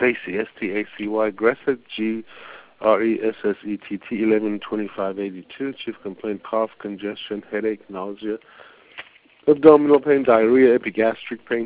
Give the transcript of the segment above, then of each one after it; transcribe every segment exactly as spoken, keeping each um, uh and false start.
Stacy, S T A C Y, Gressett, G R E S S E T T, eleven twenty-five eighty-two. Chief complaint, cough, congestion, headache, nausea, abdominal pain, diarrhea, epigastric pain,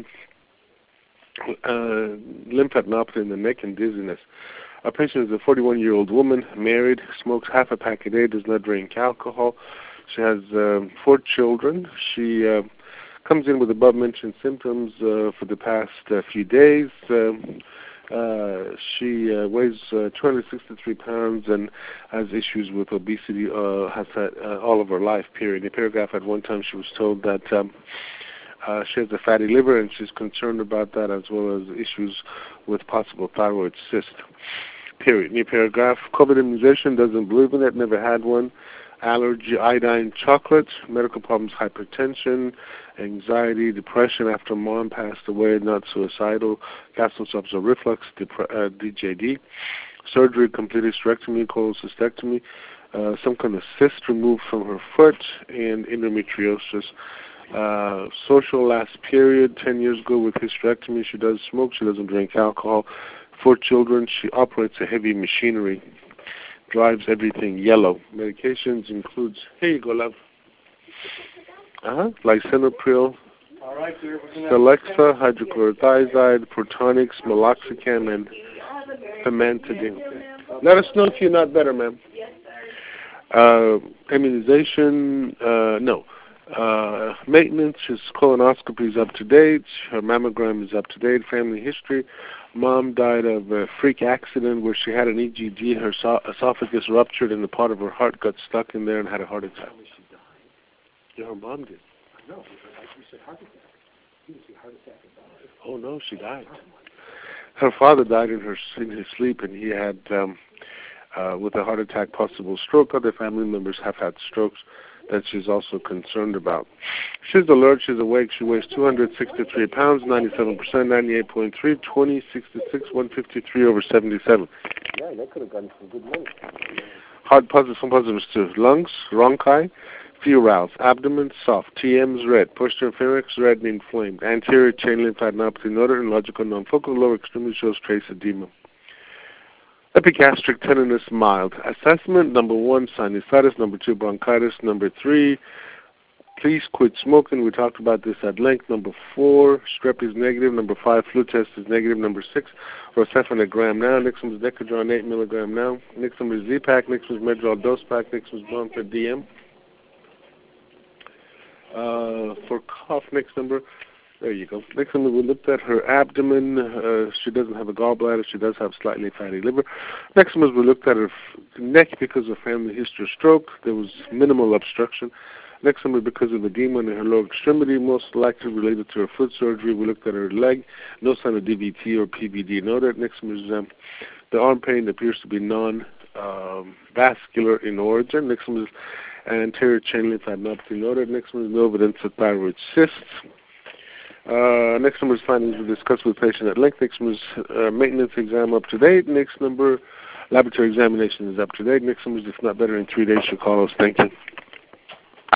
uh, lymphadenopathy in the neck, and dizziness. Our patient is a forty-one-year-old woman, married, smokes half a pack a day, does not drink alcohol. She has um, four children. She uh, comes in with above-mentioned symptoms uh, for the past uh, few days. Um, uh, she uh, weighs uh, two hundred sixty-three pounds and has issues with obesity, uh, has had uh, all of her life, period. In the paragraph, at one time, she was told that um, uh, she has a fatty liver, and she's concerned about that, as well as issues with possible thyroid cyst, period. New paragraph, COVID immunization, doesn't believe in it, never had one. Allergy, iodine, chocolate, medical problems, hypertension, anxiety, depression after mom passed away, not suicidal, gastroesophageal reflux, depre- uh, D J D, surgery, complete hysterectomy, cholecystectomy, uh, some kind of cyst removed from her foot, and endometriosis. Uh, social last period, ten years ago with hysterectomy. She does smoke, she doesn't drink alcohol. Four children, she operates a heavy machinery, drives everything yellow. Medications includes, here you go, love. Uh-huh. Lisinopril, Celexa, hydrochlorothiazide, Protonix, meloxicam, and famotidine. Let us know if you're not better, ma'am. Uh, immunization, uh, no. Uh, maintenance, his colonoscopy is up to date. Her mammogram is up to date. Family history. Mom died of a freak accident where she had an E G D. Her so- esophagus ruptured and the part of her heart got stuck in there and had a heart attack. Yeah, her mom did. I know. You said heart attack. You said heart attack. Oh no, she died. Her father died in her in his sleep, and he had, um, uh, with a heart attack, possible stroke. Other family members have had strokes that she's also concerned about. She's alert, she's awake, she weighs two hundred sixty-three pounds, ninety-seven percent, ninety-eight point three, twenty, sixty-six, one fifty-three over seventy-seven. Yeah, that could have gotten some good money. Hard positives, some positives to lungs, rhonchi, furals, abdomen, soft, T Ms red, posterior pharynx red and inflamed, anterior chain lymphadenopathy noted, and logical non-focal, lower extremity shows trace edema. Epigastric tenderness mild. Assessment, number one, sinusitis. Number two, bronchitis. Number three, please quit smoking. We talked about this at length. Number four, strep is negative. Number five, flu test is negative. Number six, Rocephin a gram now. Next one is Decadron eight milligram now. Next one is Z-Pack. Next one is Medrol dose pack. Next one is Bronfed D M. Uh, for cough, next number. There you go. Next time we looked at her abdomen. Uh, she doesn't have a gallbladder. She does have slightly fatty liver. Next time we looked at her f- neck because of family history of stroke. There was minimal obstruction. Next time because of edema in her lower extremity, most likely related to her foot surgery. We looked at her leg. No sign of D V T or P V D noted. Next time is um, the arm pain appears to be non-vascular um, in origin. Next one is anterior chain lymphadenopathy noted. Next one is no evidence of thyroid cysts. Uh, next number is findings we discussed with the patient at length. Next number is uh, maintenance exam up to date. Next number, laboratory examination is up to date. Next number is if not better in three days, she'll call us. Thank you.